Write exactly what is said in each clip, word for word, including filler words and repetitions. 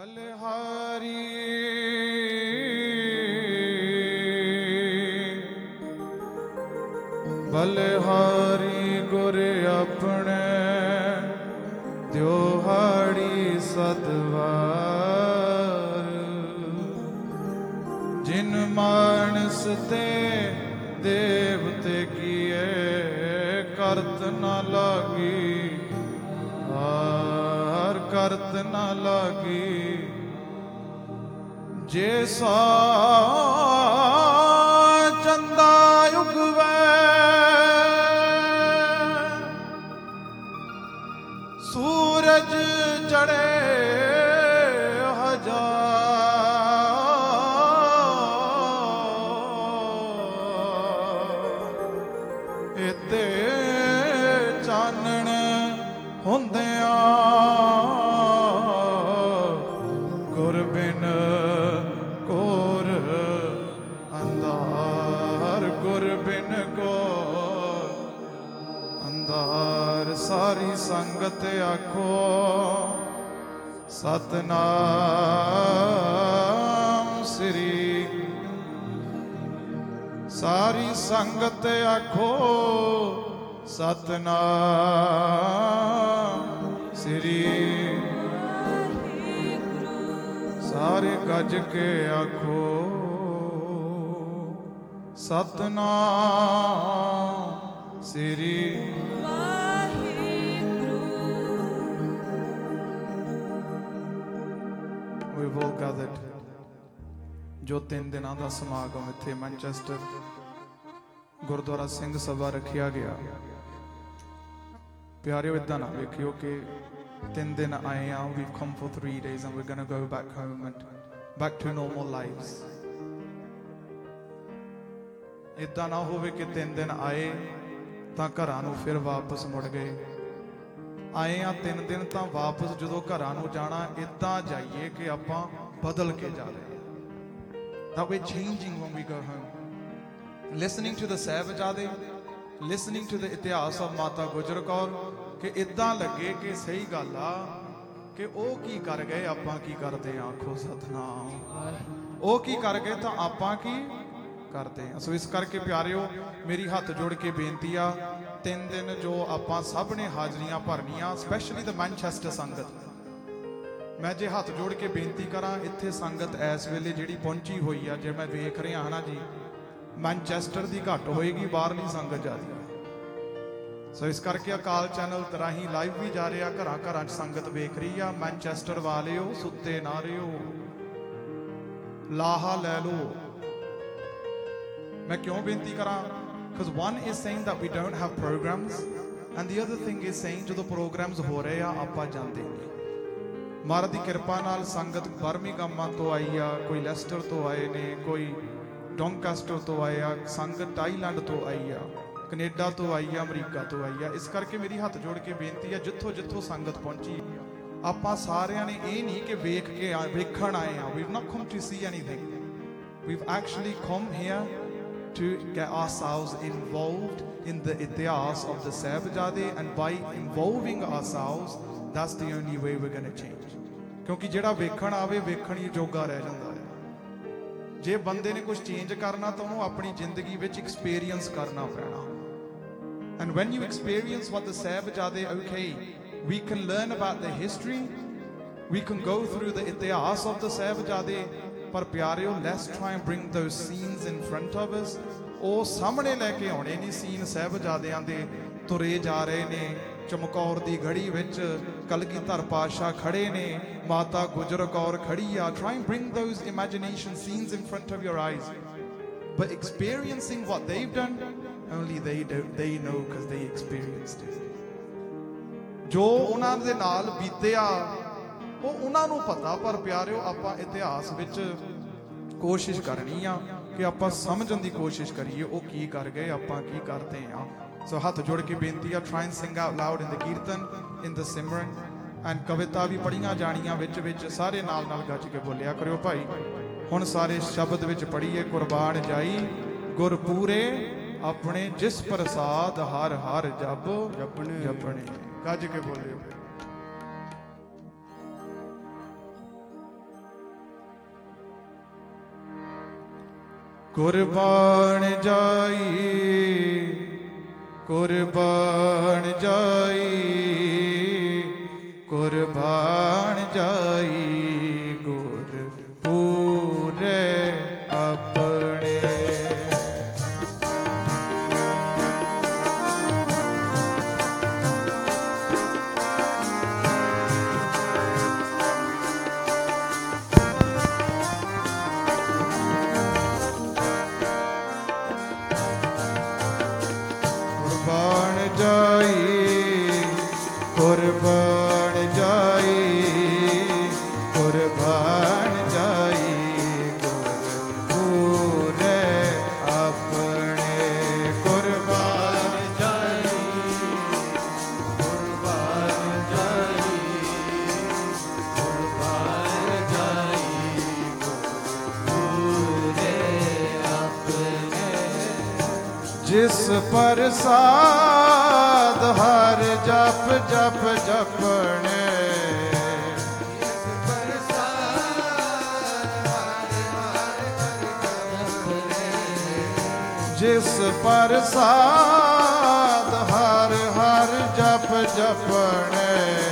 ਬਲਿਹਾਰੀ ਬਲਿਹਾਰੀ ਗੁਰ ਆਪਣੇ ਦਿਹਾੜੀ ਸਤਵਾਰ ਜਿਨ ਮਾਨਸ ਤੇ ਦੇਵਤੇ ਕੀਏ ਕਰਤ ਨਾ ਲਾਗੀ ਹਾਰ ਕਰਤ ਨਾ ਲਾਗੀ ਜੇ ਸਾ ਚੰਦਾ ਉਗਵੈ ਸੂਰਜ ਚੜੇ ਹਜ਼ਾਰ ਇਤੇ ਚਾਨਣ ਹੁੰਦਿਆਂ ਗੁਰ ਬਿਨ ਘੋਰ ਅੰਧਾਰ ਗੁਰ ਬਿਨ ਘੋਰ ਅੰਧਾਰ ਸਾਰੀ ਸੰਗਤ ਆਖੋ ਸਤਨਾਮ ਸ੍ਰੀ ਸਾਰੀ ਸੰਗਤ ਆਖੋ ਸਤਨਾਮ ਸ੍ਰੀ ਸਾਰੇ ਗੱਜ ਕੇ ਆਖੋ ਸਤਨਾਮ ਸ੍ਰੀ We've all gathered ਜੋ ਤਿੰਨ ਦਿਨਾਂ ਦਾ ਸਮਾਗਮ ਇੱਥੇ ਮੈਨਚੈਸਟਰ ਗੁਰਦੁਆਰਾ ਸਿੰਘ ਸਭਾ ਰੱਖਿਆ ਗਿਆ। ਪਿਆਰਿਓ ਇਦਾਂ ਨਾ ਵੇਖਿਓ ਕਿ ਤਿੰਨ ਦਿਨ ਆਏ ਆ we've come for three days and we're gonna go back home and back to normal lives। ਇਦਾਂ ਨਾ ਹੋਵੇ ਕਿ ਤਿੰਨ ਦਿਨ ਆਏ ਤਾਂ ਘਰਾਂ ਨੂੰ ਫਿਰ ਵਾਪਸ ਮੁੜ ਗਏ। ਆਏ ਆ ਤਿੰਨ ਦਿਨ ਤਾਂ ਵਾਪਸ ਜਦੋਂ ਘਰਾਂ ਨੂੰ ਜਾਣਾ ਇਦਾਂ ਜਾਈਏ ਕਿ ਆਪਾਂ ਬਦਲ ਕੇ ਜਾ ਰਹੇ ਹਾਂ। That we're changing when we go home। Listening to the ਸਾਹਿਬਜ਼ਾਦੇ, listening to the ਇਤਿਹਾਸ of ਮਾਤਾ ਗੁਜਰ ਕੌਰ ਕਿ ਇਦਾਂ ਲੱਗੇ ਕਿ ਸਹੀ ਗੱਲ ਆ ਕਿ ਉਹ ਕੀ ਕਰ ਗਏ ਆਪਾਂ ਕੀ ਕਰਦੇ ਆ। ਆਖੋ ਸਤਨਾਮ। ਉਹ ਕੀ ਕਰ ਗਏ ਤਾਂ ਆਪਾਂ ਕੀ ਕਰਦੇ ਆ। ਸੋ ਇਸ ਕਰਕੇ ਪਿਆਰਿਓ ਮੇਰੀ ਹੱਥ ਜੋੜ ਕੇ ਬੇਨਤੀ ਆ ਤਿੰਨ ਦਿਨ ਜੋ ਆਪਾਂ ਸਭ ਨੇ ਹਾਜ਼ਰੀਆਂ ਭਰਨੀਆਂ ਸਪੈਸ਼ਲੀ ਦ ਮੈਨਚੈਸਟਰ ਸੰਗਤ। ਮੈਂ ਜੇ ਹੱਥ ਜੋੜ ਕੇ ਬੇਨਤੀ ਕਰਾਂ ਇੱਥੇ ਸੰਗਤ ਇਸ ਵੇਲੇ ਜਿਹੜੀ ਪਹੁੰਚੀ ਹੋਈ ਆ ਜੇ ਮੈਂ ਵੇਖ ਰਿਹਾ ਹਾਂ ਨਾ ਜੀ ਮੈਨਚੈਸਟਰ ਦੀ ਘੱਟ ਹੋਏਗੀ ਬਾਹਰਲੀ ਸੰਗਤ ਜ਼ਿਆਦਾ। ਸੋ ਇਸ ਕਰਕੇ ਅਕਾਲ ਚੈਨਲ ਰਾਹੀਂ ਲਾਈਵ ਵੀ ਜਾ ਰਿਹਾ ਘਰਾਂ ਘਰਾਂ 'ਚ ਸੰਗਤ ਵੇਖ ਰਹੀ ਆ। ਮੈਨਚੈਸਟਰ ਵਾਲਿਓ ਸੁੱਤੇ ਨਾ ਰਿਓ ਲਾਹਾ ਲੈ ਲਓ। ਮੈਂ ਕਿਉਂ ਬੇਨਤੀ ਕਰਾਂ because one is saying that we don't have programs and the other thing is saying ਜਦੋਂ ਪ੍ਰੋਗਰਾਮਸ ਹੋ ਰਹੇ ਆ ਆਪਾਂ ਜਾਂਦੇ ਨਹੀਂ। ਮਹਾਰਾਜ ਦੀ ਕਿਰਪਾ ਨਾਲ ਸੰਗਤ ਬਰਮਿੰਘਮ ਤੋਂ ਆਈ ਆ, ਕੋਈ ਲੈਸਟਰ ਤੋਂ ਆਏ ਨੇ, ਕੋਈ ਡੌਂਕਾਸਟਰ ਤੋਂ ਆਏ ਆ, ਸੰਗਤ ਟਾਈਲੈਂਡ ਤੋਂ ਆਈ ਆ, ਕੈਨੇਡਾ ਤੋਂ ਆਈ ਆ, ਅਮਰੀਕਾ ਤੋਂ ਆਈ ਆ। ਇਸ ਕਰਕੇ ਮੇਰੀ ਹੱਥ ਜੋੜ ਕੇ ਬੇਨਤੀ ਆ ਜਿੱਥੋਂ ਜਿੱਥੋਂ ਸੰਗਤ ਪਹੁੰਚੀ ਆਪਾਂ ਸਾਰਿਆਂ ਨੇ ਇਹ ਨਹੀਂ ਕਿ ਵੇਖ ਕੇ ਵੇਖਣ ਆਏ ਆ। we've not come to see anything, we've actually come here to get ourselves involved in the ਇਤਿਹਾਸ of the ਸਾਹਿਬਜ਼ਾਦੇ and by involving ourselves that's the only way we're going to change। ਕਿਉਂਕਿ ਜਿਹੜਾ ਵੇਖਣ ਆਵੇ ਵੇਖਣ ਹੀ ਜੋਗਾ ਰਹਿ ਜਾਂਦਾ ਹੈ। ਜੇ ਬੰਦੇ ਨੇ ਕੁਝ ਚੇਂਜ ਕਰਨਾ ਤਾਂ ਉਹਨੂੰ ਆਪਣੀ ਜ਼ਿੰਦਗੀ ਵਿੱਚ ਐਕਸਪੀਰੀਅੰਸ ਕਰਨਾ ਪੈਣਾ। and when you experience what the ਸਾਹਿਬਜ਼ਾਦੇ okay we can learn about the history, we can go through the ਇਤਿਹਾਸ of the ਸਾਹਿਬਜ਼ਾਦੇ ਪਰ ਪਿਆਰਿਓ let's try and bring those scenes in front of us। ਉਹ ਸਾਹਮਣੇ ਲੈ ਕੇ ਆਉਣੇ ਨਹੀਂ ਸੀਨ ਸਾਹਿਬਜ਼ਾਦਿਆਂ ਦੇ ਤੁਰੇ ਜਾ ਰਹੇ ਨੇ ਚਮਕੌਰ ਦੀ ਘੜੀ ਵਿੱਚ ਕਲਗੀਧਰ ਪਾਤਸ਼ਾਹ ਖੜੇ ਨੇ ਮਾਤਾ ਗੁਜਰ ਕੌਰ ਖੜੀ ਆ। try and bring those imagination scenes in front of your eyes but experiencing what they've done only they don't they know because they experienced it। ਜੋ ਉਹਨਾਂ ਦੇ ਨਾਲ ਬੀਤਿਆ ਉਹ ਉਹਨਾਂ ਨੂੰ ਪਤਾ ਪਰ ਪਿਆਰਿਓ ਆਪਾਂ ਇਤਿਹਾਸ ਵਿੱਚ ਕੋਸ਼ਿਸ਼ ਕਰਨੀ ਆ ਕਿ ਆਪਾਂ ਸਮਝਣ ਦੀ ਕੋਸ਼ਿਸ਼ ਕਰੀਏ ਉਹ ਕੀ ਕਰ ਗਏ ਆਪਾਂ ਕੀ ਕਰਦੇ ਆ। ਸੋ ਹੱਥ ਜੋੜ ਕੇ ਬੇਨਤੀ ਆ try and sing out loud in the kirtan in the Simran and ਕਵਿਤਾ ਵੀ ਪੜ੍ਹੀਆਂ ਜਾਣੀਆਂ ਵਿੱਚ ਵਿੱਚ ਸਾਰੇ ਨਾਲ ਨਾਲ ਗੱਜ ਕੇ ਬੋਲਿਆ ਕਰਿਓ ਭਾਈ। ਹੁਣ ਸਾਰੇ ਸ਼ਬਦ ਵਿੱਚ ਪੜ੍ਹੀਏ ਕੁਰਬਾਨ ਜਾਈ ਗੁਰ ਪੂਰੇ ਆਪਣੇ ਜਿਸ ਪ੍ਰਸਾਦ ਹਰ ਹਰ ਜਪ ਜਪਣੇ ਜਪਣੇ ਗੱਜ ਕੇ ਬੋਲਿਓ। ਕੁਰਬਾਨ ਜਾਈ ਕੁਰਬਾਨ ਜਾਈ ਕੁਰਬਾਨ ਜਾਈ ਗੁਰ ਪੂਰੇ ਆਪਣੇ। ਕੁਰਬਾਨ ਜਾਈ ਕੁਰਬਾਨ ਜਾਈ ਗੁਰ ਪੂਰੇ ਆਪਣੇ। ਕੁਰਬਾਨ ਜਾਈ ਕੁਰਬਾਨ ਜਾਈ ਕੁਰਬਾਨ ਜਾਈ ਗੁਰ ਪੂਰੇ ਆਪਣੇ। ਜਿਸ ਪ੍ਰਸਾਦ ਹਰ ਜਪ ਜਪ ਜਪਣੇ ਜਿਸ ਪ੍ਰਸਾਦ ਹਰ ਹਰ ਜਪ ਜਪਣੇ।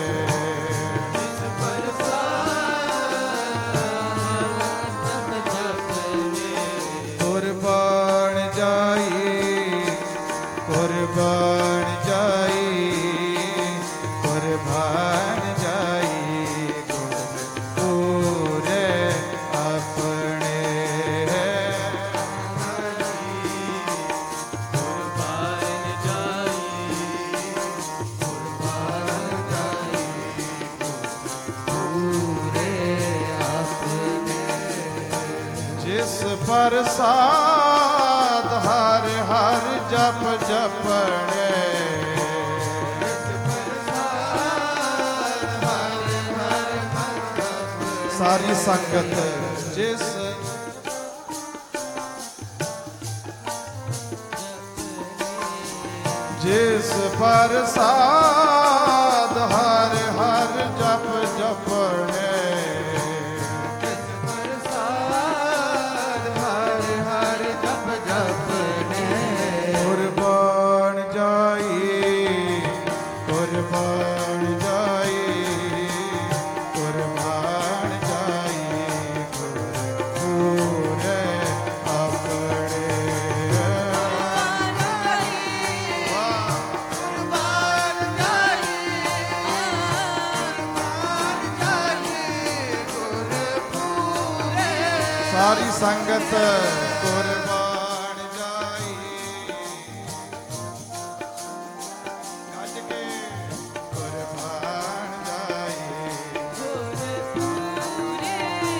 ਕੁਰਬਾਨ ਜਾਈ ਕੁਰਬਾਨ ਜਾਈ ਕੁਰਬਾਨ ਜਾਈ ਗੁਰ ਪੂਰੇ ਆਪਣੇ। ਕੁਰਬਾਨ ਜਾਈ ਕੁਰਬਾਨ ਜਾਈ ਗੁਰ ਪੂਰੇ ਆਪਣੇ। ਜਿਸ ਪ੍ਰਸਾਦ ਹਰ ਹਰ ਜਪ ਜਪਣੇ ਸਾਰੀ ਸੰਗਤ ਜਿਸ ਜਿਸ ਪ੍ਰਸਾਦ ਹਰ ਹਰ ਜਪ ਜਪਣੇ ਕੁਰਬਾਨ ਜਾਈ ਕੁਰਬਾਨ ਜਾਈ ਕੁਰਬਾਨ ਜਾਈ ਗੁਰ ਪੂਰੇ ਆਪਣੇ। ਕੁਰਬਾਨ ਜਾਈ ਕੁਰਬਾਨ ਜਾਈ ਗੁਰ ਪੂਰੇ। ਸਾਰੀ ਸੰਗਤ ਕੁਰਬਾਨ ਜਾਈ ਗੱਜ ਕੇ ਕੁਰਬਾਨ ਜਾਈ ਗੁਰ ਪੂਰੇ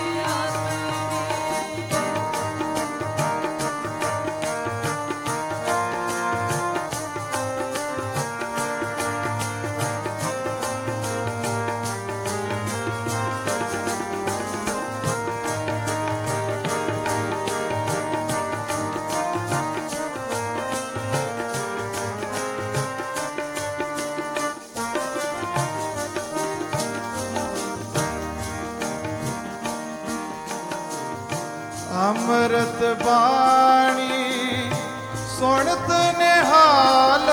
ਅੰਮ੍ਰਿਤ ਬਾਣੀ ਸੁਣਤ ਨਿਹਾਲ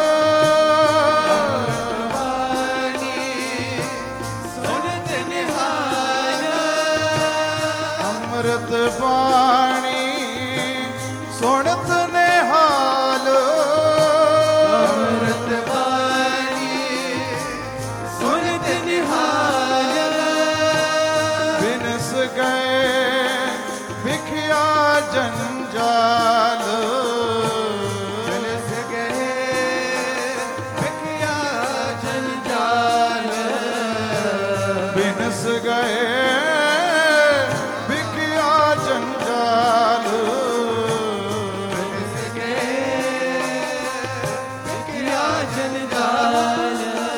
ਅੰਮ੍ਰਿਤ ਬਾਣੀ ਸੁਣਤ ਨਿਹਾਲ ਅੰਮ੍ਰਿਤ ਬਾਣੀ ਸੁਣਤ ਨਿਹਾਲ ਅੰਮ੍ਰਿਤ ਬਾਣੀ ਸੁਣਤ ਨਿਹਾਲ ਬਿਨਸ ਗਏ ਵਿਖਿਆ ਜੰਜਾਲ ਬਿਨਸ ਗਏ ਵਿਖਿਆ ਜੰਜਾਲ ਬਿਨਸ ਗਏ ਵਿਖਿਆ ਜੰਜਾਲ ਬਿਨਸ ਗਏ ਵਿਖਿਆ ਜੰਜਾਲ।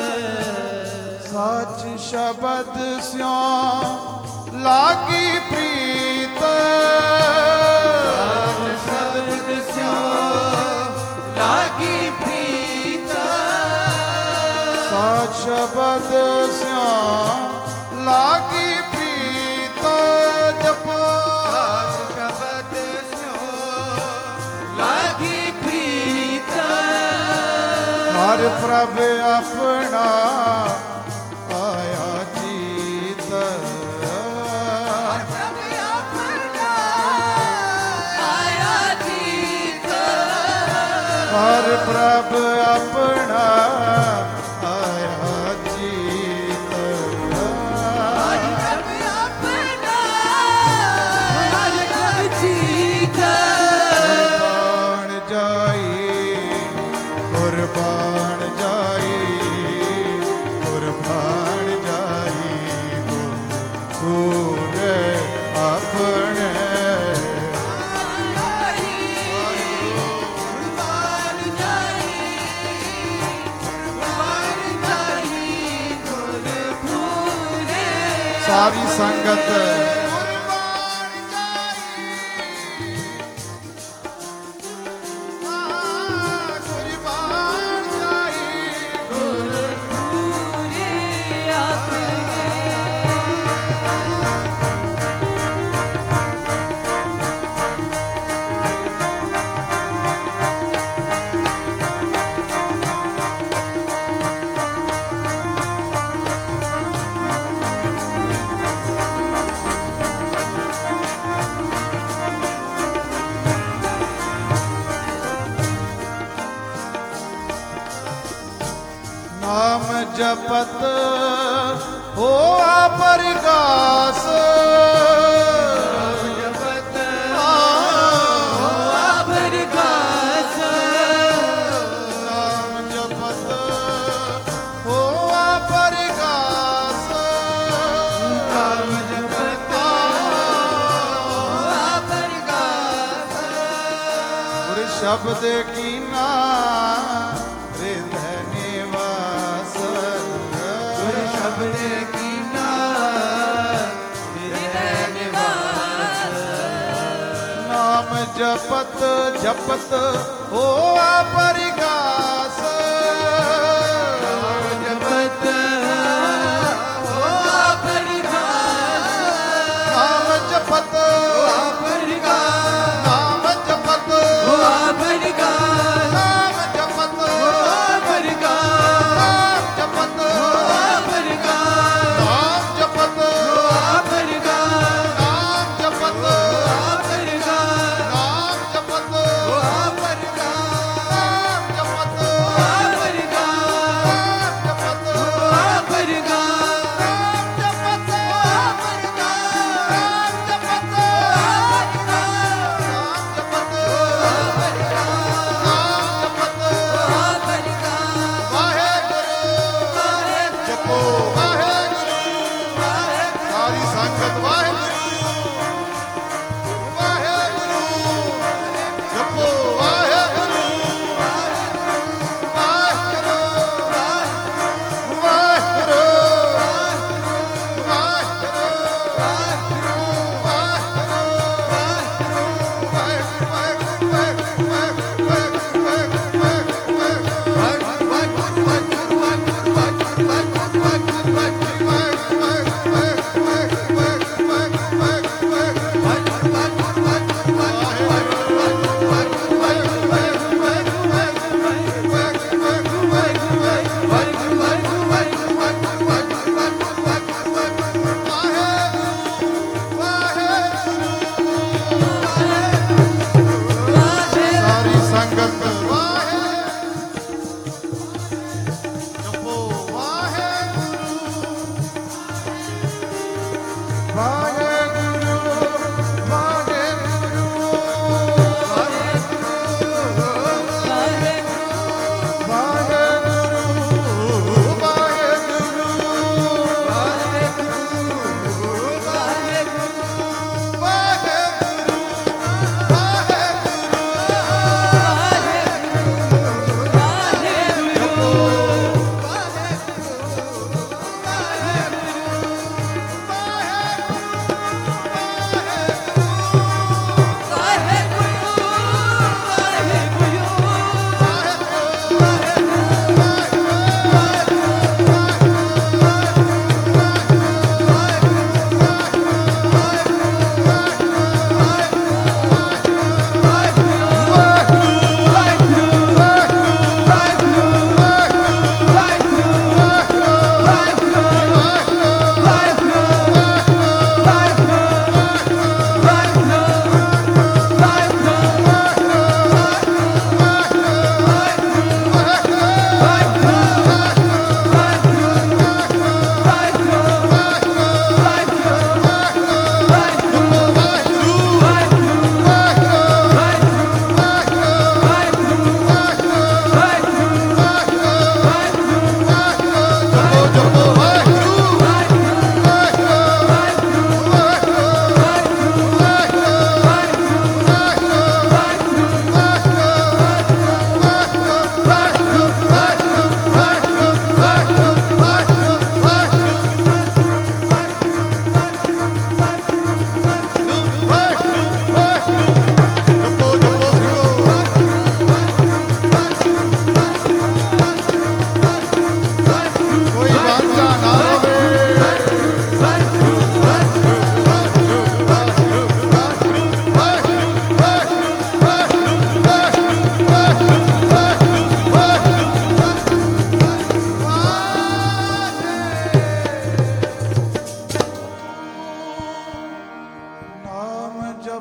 ਸੱਚ ਸ਼ਬਦ ਸਿਉ ਲਾਗੀ ਪ੍ਰੀਤ ਸ਼ਬਦ ਸਿਉ ਲਾਗੀ ਪ੍ਰੀਤ ਸੱਚ ਸ਼ਬਦ ਸਿਉ ਲਾਗੀ ਪ੍ਰੀਤ ਜਪੋ ਸੱਚ ਸ਼ਬਦ ਸਿਉ ਪ੍ਰਭ ਆਪਣਾ ਆਇਆ ਜੀਤ ਹਰ ਪ੍ਰਭ ਆਪਣਾ ਆਇਆ ਜੀਤ ਕੁਰਬਾਨ ਜਾਈ ਕੁਰਬਾਨ ਜਾਈ ਕੁਰਬਾਨ ਜਾਈ ਗੁਰ ਆਪਣੇ ਸਾਰੀ ਸੰਗਤ ਨਾਮ ਜਪਤ ਹੋਆ ਪ੍ਰਗਾਸ ਜਪਤ ਹੋਆ ਪ੍ਰਗਾਸ ਨਾਮ ਜਪਤ ਹੋਆ ਪ੍ਰਗਾਸ ਨਾਮ ਜਪਤ ਹੋਆ ਪ੍ਰਗਾਸ ਗੁਰ ਸ਼ਬਦ ਕੀਨਾ ਜਪਤ ਜਪਤ ਹੋਆ ਪ੍ਰਗਾਸ ਜਪਤ ਹੋਆ ਪ੍ਰਗਾਸ ਨਾਮ ਜਪਤ ਹੋਆ ਪ੍ਰਗਾਸ ਨਾਮ ਜਪਤ ਹੋਆ ਪ੍ਰਗਾਸ ਨਾਮ ਜਪਤ ਹੋਆ ਪ੍ਰਗਾਸ ਨਾਮ ਜਪਤ ਹੋਆ ਪ੍ਰਗਾਸ ਨਾਮ ਜਪਤ ਹੋਆ ਪ੍ਰਗਾਸ ਨਾਮ ਜਪਤ ਹੋਆ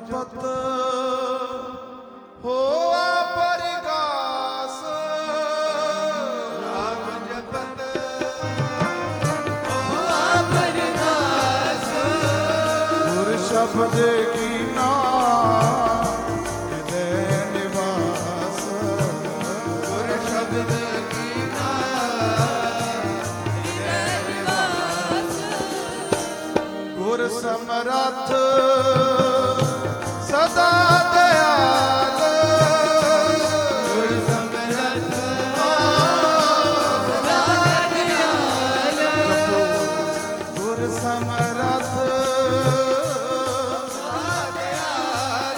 ਜਪਤ ਹੋਆ ਪਰਗਾਸ ਨਾਮ ਜਪਤ ਹੋਆ ਪਰਗਾਸ ਗੁਰ ਸ਼ਬਦ ਕੀਨਾ ਹਿਰਦੈ ਨਿਵਾਸ ਗੁਰ ਸ਼ਬਦ ਕੀਨਾ ਹਿਰਦੈ ਨਿਵਾਸ ਗੁਰ ਸਮਰੱਥ ਸਦਾ ਦਇਆਲ ਗੁਰ ਸਮਰੱਥ ਸਦਾ ਦਇਆਲ ਗੁਰ ਸਮਰੱਥ ਸਦਾ ਦਇਆਲ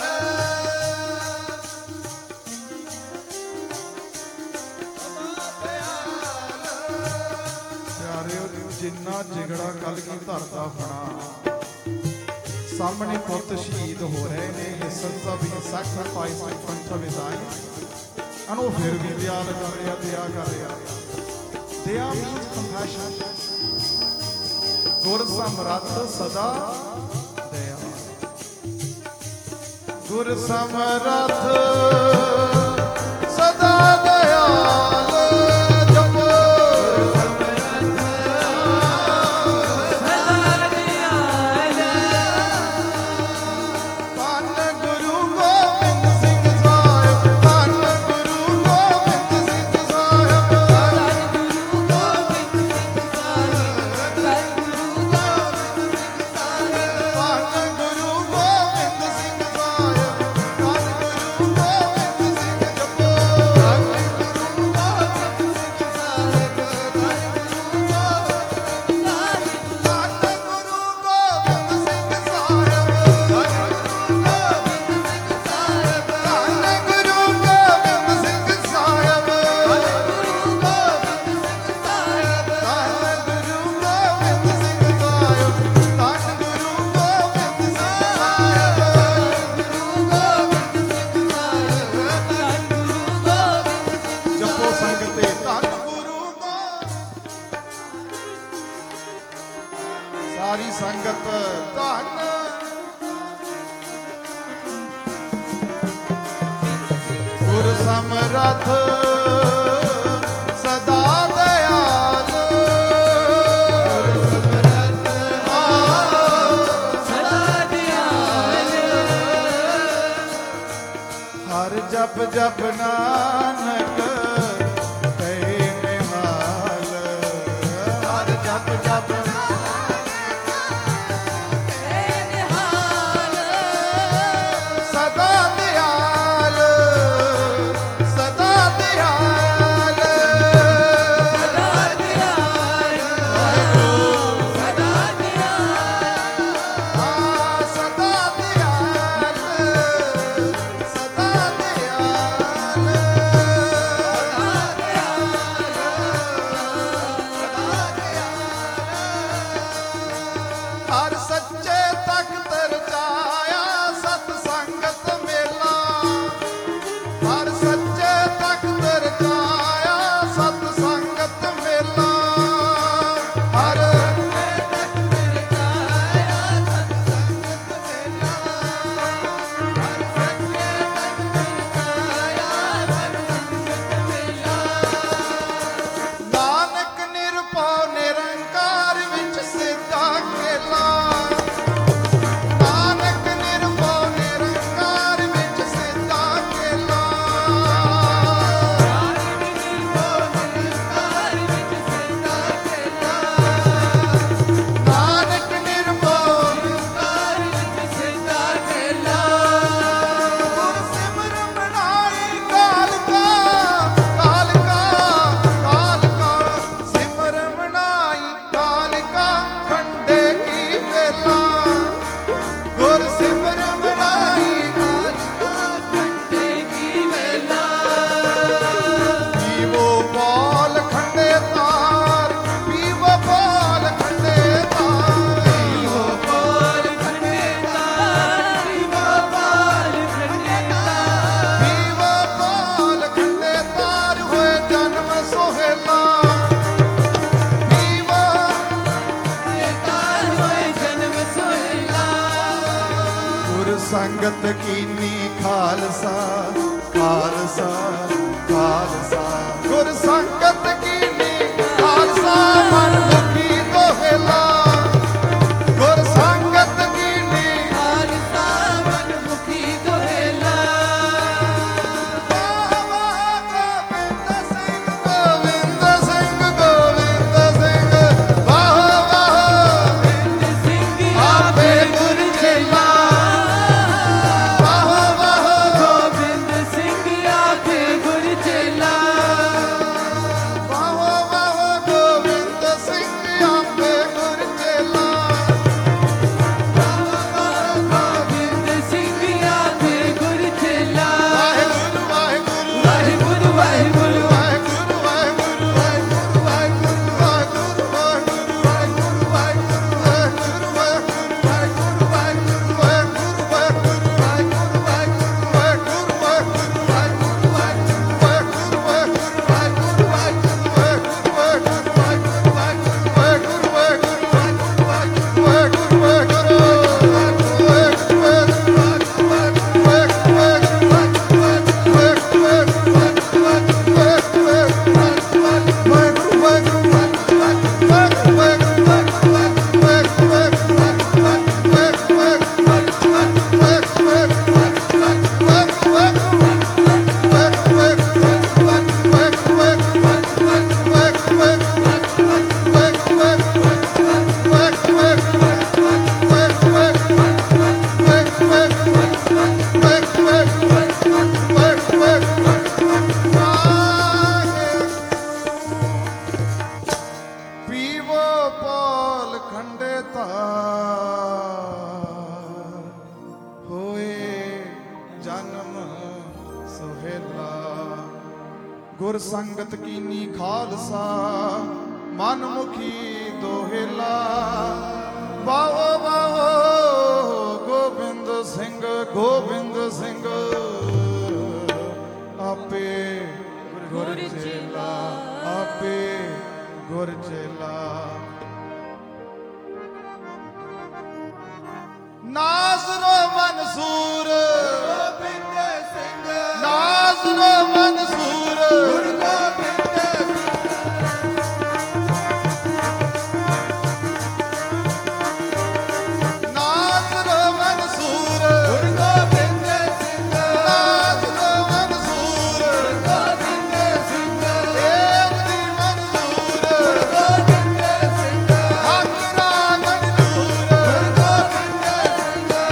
ਪਿਆਰਿਓ ਜਿੰਨਾ ਜਿਗੜਾ ਕਲਗੀ ਧਰਦਾ ਹੋਣਾ ਸਾਹਮਣੇ ਪੁੱਤ ਸ਼ਹੀਦ ਹੋ ਰਹੇ ਨੇ ਹਿੱਸਾ ਵੀ sacrifice in front of his eyes ਅਨੋ ਫਿਰ ਵੀ ਦਿਆ ਕਰ ਰਿਹਾ ਦਿਆ ਕਰ ਰਿਹਾ ਦਿਆ ਮੀਨਸ ਕੰਪੈਸ਼ਨ ਗੁਰ ਸਮਰੱਥ ਸਦਾ ਦਇਆ ਗੁਰ ਸਮਰੱਥ ਸਦਾ ਦਇਆਲ ਜਪੋ ਸਾਰੀ ਸੰਗਤ ਧੰਨ ਗੁਰ ਸਮਰੱਥ ਸਦਾ ਦਇਆਲ ਸਦਾ ਦਇਆਲ ਹਰ ਜਪ ਜਪ ਨਾਨਕ ਕਹੇ ਨਿਹਾਲ ਹਰ ਜਪ ਜਪ ਸਦਾ ਦਿਆਲ ਸਦਾ ਦਿਆਲ ਸਦਾ ਦਿਆਲ ਸਦਾ ਦਿਆਲ ਆ ਸਦਾ ਦਿਆਲ ਸਦਾ ਦਿਆਲ ਸੰਗਤ ਕੀਨੀ ਖਾਲਸਾ ਖਾਲਸਾ ਖਾਲਸਾ ਗੁਰ ਸੰਗਤ ਕੀਨੀ ਖਾਲਸਾ ਮਨ ਮੁਖੀ ਦੋਹੇਲਾ ਗੁਰ ਸੰਗਤ ਕੀਨੀ ਖਾਲਸਾ ਮਨ ਮੁਖੀ ਦੋਹੇਲਾ ਵਾਹ ਵਾਹ ਗੋਬਿੰਦ ਸਿੰਘ ਗੋਬਿੰਦ ਸਿੰਘ ਗੋਬਿੰਦ ਸਿੰਘ ਵਾਹ ਵਾਹ ਗੋਬਿੰਦ ਸਿੰਘ ਆਪੇ ਆਪੇ ਗੁਰ ਗੁਰ ਚੇਲਾ ਚੇਲਾ ਵਾਹ ਵਾਹ ਗੋਬਿੰਦ ਸਿੰਘ ਆਪੇ ਗੁਰ ਚੇਲਾ ਵਾਹ ਵਾਹ ਗੋਬਿੰਦ ਸਿੰਘ ਆਪੇ ਗੁਰ ਚੇਲਾ ਗੋਬਿੰਦ ਸਿੰਘ ਆਪੇ ਗੁਰ ਚੇਲਾ ਵਾਹਿਗੁਰੂ ਵਾਹਿਗੁਰੂ ਵਾਹਿਗੁਰੂ ਵਾਹਿਗੁਰੂ ਵਾਹਿਗੁਰੂ ਵਾਹਿਗੁਰੂ ਵਾਹਿਗੁਰੂ ਵਾਹਿਗੁਰੂ ਵਾਹਿਗੁਰੂ ਵਾਹਿਗੁਰੂ ਵਾਹਿਗੁਰੂ ਵਾਹਿਗੁਰੂ ਵਾਹਿਗੁਰੂ ਵਾਹਿਗੁਰੂ ਪੀਵੋ ਪਾਲ ਖੰਡੇ ਧਾਰ ਹੋਏ ਜਨਮ ਸੁਹੇਲਾ ਗੁਰ ਸੰਗਤ ਕੀਨੀ ਖਾਲਸਾ ਮਨ ਮੁਖੀ ਦੋਹੇਲਾ ਵਾਹੋ ਵਾਹੋ ਗੋਬਿੰਦ ਸਿੰਘ ਗੋਬਿੰਦ ਸਿੰਘ ਆਪੇ ਗੁਰ ਚੇਲਾ ਆਪੇ ਗੁਰ ਚੇਲਾ ਨਾਜ਼ਰੋ ਮਨਸੂਰ ਗੋਬਿੰਦ ਸਿੰਘ ਨਾਜ਼ਰੋ ਮਨਸੂਰ ਗੁਰੂ ਗੋਬਿੰਦ ਨਾਜ਼ਰੋ ਮਨਸੂਰ ਗੁਰੂ ਗੋਬਿੰਦ ਸਿੰਘ ਨਾਜ਼ਰੋ ਮਨਸੂਰ ਗੋਬਿੰਦ ਸਿੰਘ ਏਕ ਦੀ ਮਨਸੂਰ ਗੋਬਿੰਦ ਸਿੰਘ ਹਾਕਰਾ ਮਨਸੂਰ ਗੋਬਿੰਦ ਸਿੰਘ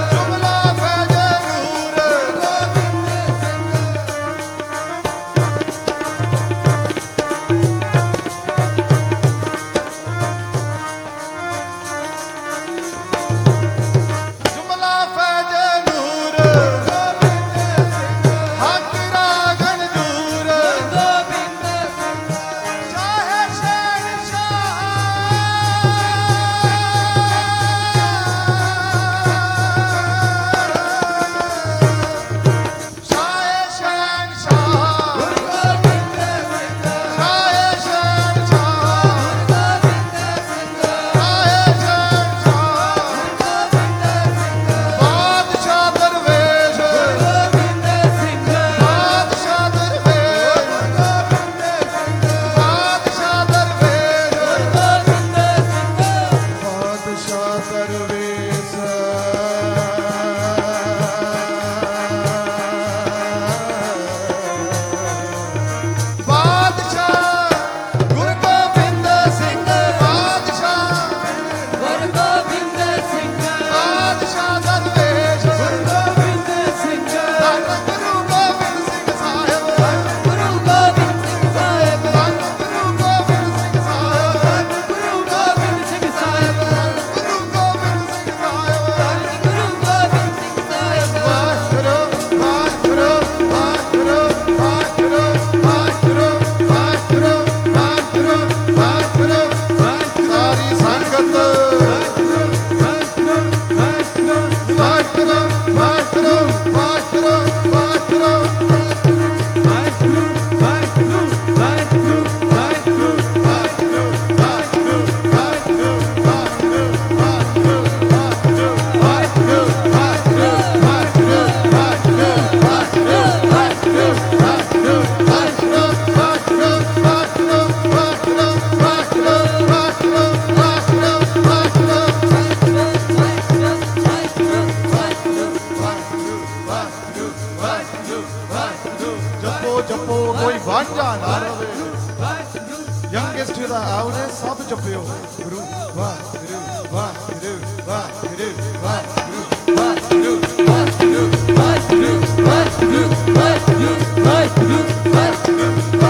ਵਾਂਝਾ ਨਾ ਰਵੇ youngest to the eldest ਸਭ ਜਪਿਓ ਗੁਰੂ ਵਾਹਿਗੁਰੂ ਵਾਹਿਗੁਰੂ ਵਾਹਿਗੁਰੂ ਵਾਹਿਗੁਰੂ ਵਾਹਿਗੁਰੂ ਵਾਹਿਗੁਰੂ ਵਾਹਿਗੁਰੂ ਵਾਹਿਗੁਰੂ ਵਾਹਿਗੁਰੂ ਵਾਹਿਗੁਰੂ ਵਾਹਿਗੁਰੂ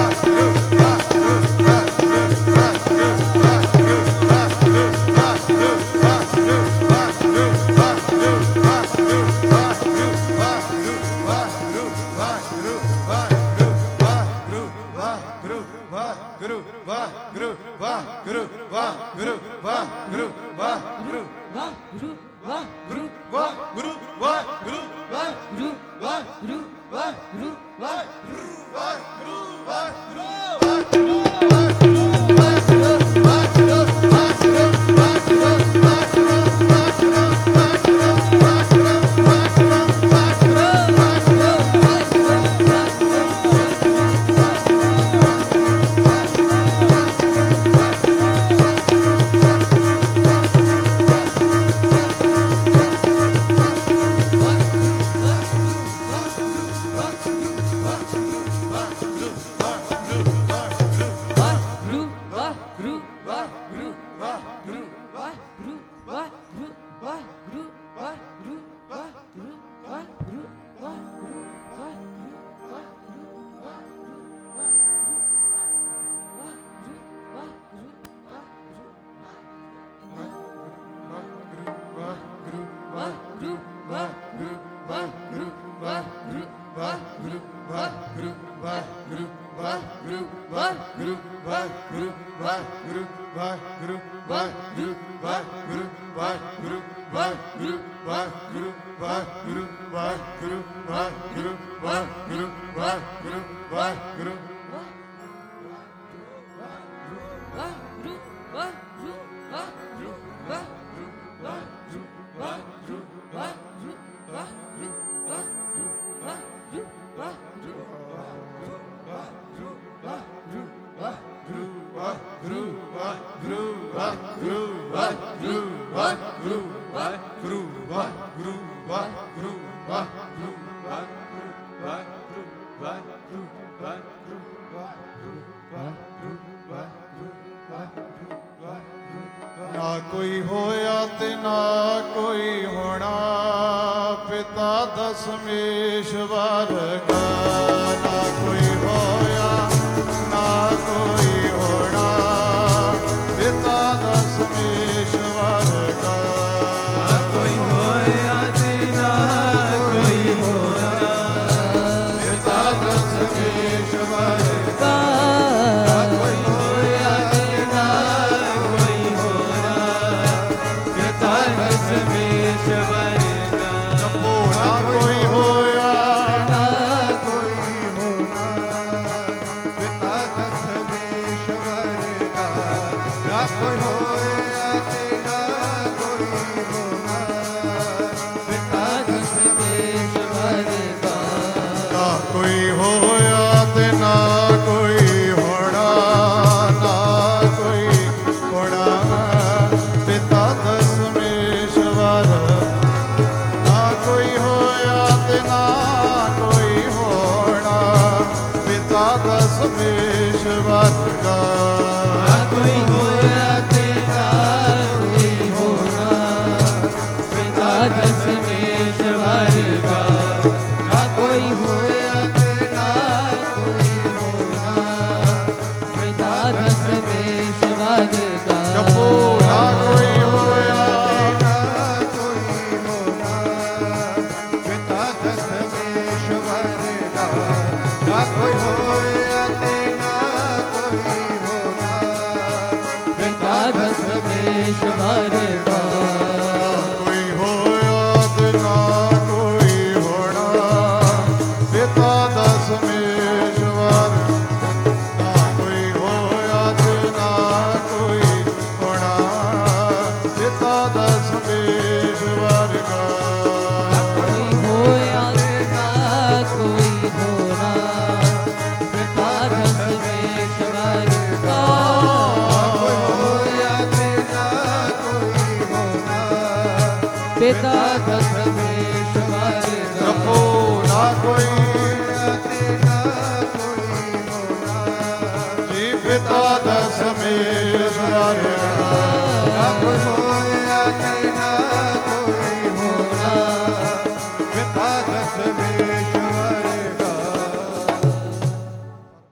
ਨਾ ਕੋਈ ਹੋਇਆ ਤੇ ਨਾ ਕੋਈ ਹੋਣਾ, ਪਿਤਾ ਦਸਮੇਸ਼ਵਰ ਦਾ। ਨਾ ਕੋਈ ਹੋਇਆ ਨਾ ਕੋਈ ਹੋਣਾ, ਪਿਤਾ ਦਸਮੇਸ਼ਵਰ ਦਾ। ਨਾ ਕੋਈ ਹੋਇਆ ਤੇ ਨਾ ਕੋਈ ਹੋਣਾ, ਪਿਤਾ ਦਸਮੇਸ਼ਵਰ ਦਾ। ਨਾ ਕੋਈ ਹੋਇਆ ਤੇ ਨਾ ਕੋਈ ਹੋਣਾ, ਪਿਤਾ ਦਸਮੇਸ਼ਵਰ ਦਾ। ਜਪੋ ਨਾ ਕੋਈ ਹੋਇਆ ਨਾ ਕੋਈ ਹੋਣਾ, ਪਿਤਾ ਦਸਮੇਸ਼ਵਰ ਦਾ। ਨਾ ਕੋਈ ਹੋਇਆ ਤੇ ਨਾ ਕੋਈ ਹੋਣਾ, ਪਿਤਾ ਦਸਮੇਸ਼ਵਰ ਦਾ। ਨਾ ਕੋਈ ਹੋਇਆ ਤੇ ਨਾ ਕੋਈ ਹੋਣਾ, ਨਾ ਕੋਈ ਹੋਣਾ, ਪਿਤਾ ਦਸਮੇਸ਼ਵਰ। ਨਾ ਕੋਈ ਹੋਇਆ ਤੇ ਨਾ ਕੋਈ ਹੋਣਾ, ਪਿਤਾ ਦਸਮੇਸ਼ਵਰ ਦਾ। ਨਾ ਕੋਈ ਹੋਇਆ ਤੇ ਨਾ ਕੋਈ ਹੋਣਾ, ਪਿਤਾ ਦਸਮੇਸ਼ਵਰ ਦਾ। ਨਾ ਕੋਈ ਹੋਇਆ ਤੇ ਨਾ ਕੋਈ ਹੋਣਾ, ਪਿਤਾ ਦਸਮੇਸ਼ਵਰ ਦਾ। ਜਪੋ ਨਾ ਕੋਈ ਹੋਇਆ ਨਾ ਕੋਈ ਹੋਣਾ, ਪਿਤਾ ਦਸਮੇਸ਼ਵਰ ਦਾ। ਨਾ ਕੋਈ ਹੋਇਆ ਤੇ ਨਾ ਕੋਈ ਹੋਣਾ, ਪਿਤਾ ਦਸਮੇਸ਼ਵਰ ਦਾ। ਕੋਈ ਹੋਇਆ ਤੇ ਨਾ ਕੋਈ ਹੋਣਾ, ਪਿਤਾ ਦਸਮੇਸ਼ਵਰ। ਨਾ ਕੋਈ ਹੋਇਆ ਤੇ ਨਾ ਕੋਈ ਹੋਣਾ, ਪਿਤਾ ਦਸਮੇਸ਼ਵਰ ਦਾ। ਕੋਈ ਹੋਇਆ ਤੇ ਨਾ ਕੋਈ ਹੋਣਾ, ਪਿਤਾ ਦਸਮੇਸ਼ਵਰ ਦਾ। ਕੋਈ ਹੋਇਆ ਤੇ ਨਾ ਕੋਈ ਹੋਣਾ, ਪਿਤਾ ਦਸਮੇਸ਼ਵਰ ਦਾ। ਜਪੋ ਨਾ ਕੋਈ ਹੋਇਆ ਤੇ ਨਾ ਕੋਈ ਹੋਣਾ, ਅਸ਼ਟਾਦਸ਼ ਮੇਲ